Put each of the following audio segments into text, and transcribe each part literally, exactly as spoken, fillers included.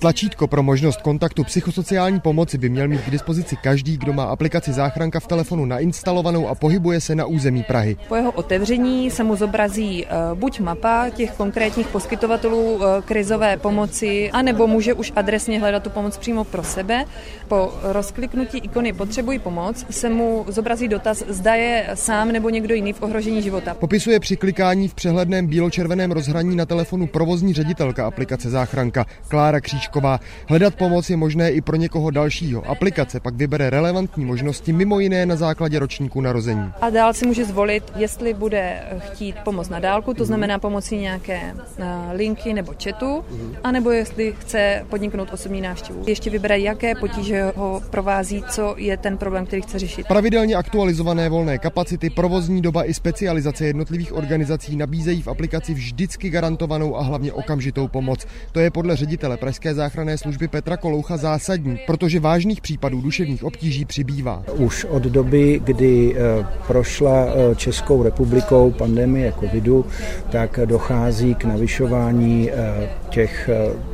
Tlačítko pro možnost kontaktu psychosociální pomoci by měl mít k dispozici každý, kdo má aplikaci Záchranka v telefonu nainstalovanou a pohybuje se na území Prahy. Po jeho otevření se mu zobrazí buď mapa těch konkrétních poskytovatelů krizové pomoci, anebo může už adresně hledat tu pomoc přímo pro sebe. Po rozkliknutí ikony Potřebuji pomoc se mu zobrazí dotaz, zda je sám nebo někdo jiný v ohrožení života. Popisuje při klikání v přehledném bíločerveném rozhraní na telefonu provozní ředitelka aplikace Záchranka Klára Křížková. Hledat pomoc je možné i pro někoho dalšího. Aplikace pak vybere relevantní možnosti, mimo jiné na základě ročníku narození. A dál si může zvolit, jestli bude chtít pomoc na dálku, to znamená pomocí nějaké linky nebo chatu, anebo jestli chce podniknout osobní návštěvu. Ještě vybere, jaké potíže ho provází, co je ten problém, který chce řešit. Pravidelně aktualizované volné kapacity, provozní doba i specializace jednotlivých organizací nabízejí v aplikaci vždycky garantovanou a hlavně okamžitou pomoc. To je podle ředitele Pražské záchranné služby Petra Koloucha zásadní, protože vážných případů duševních obtíží přibývá. Už od doby, kdy prošla Českou republikou pandemie covidu, tak dochází k navyšování těch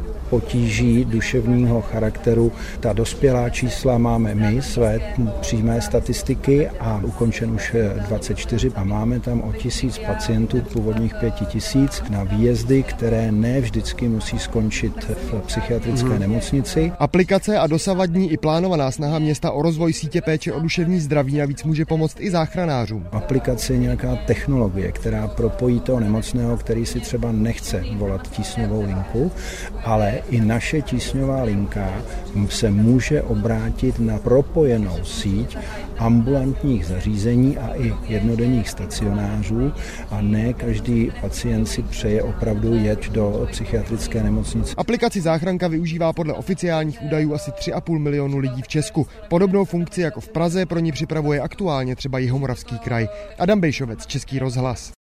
potíží duševního charakteru. Ta dospělá čísla máme my, své přímé statistiky, a ukončen už dvacet čtyři a máme tam o tisíc pacientů, původních pěti tisíc, na výjezdy, které ne vždycky musí skončit v psychiatrické hmm. nemocnici. Aplikace a dosavadní i plánovaná snaha města o rozvoj sítě péče o duševní zdraví navíc může pomoct i záchranářům. Aplikace je nějaká technologie, která propojí toho nemocného, který si třeba nechce volat tísňovou linku, ale i naše tísňová linka se může obrátit na propojenou síť ambulantních zařízení a i jednodenních stacionářů, a ne každý pacient si přeje opravdu jet do psychiatrické nemocnice. Aplikaci Záchranka využívá podle oficiálních údajů asi tři a půl milionu lidí v Česku. Podobnou funkci jako v Praze pro ní připravuje aktuálně třeba Jihomoravský kraj. Adam Bejšovec, Český rozhlas.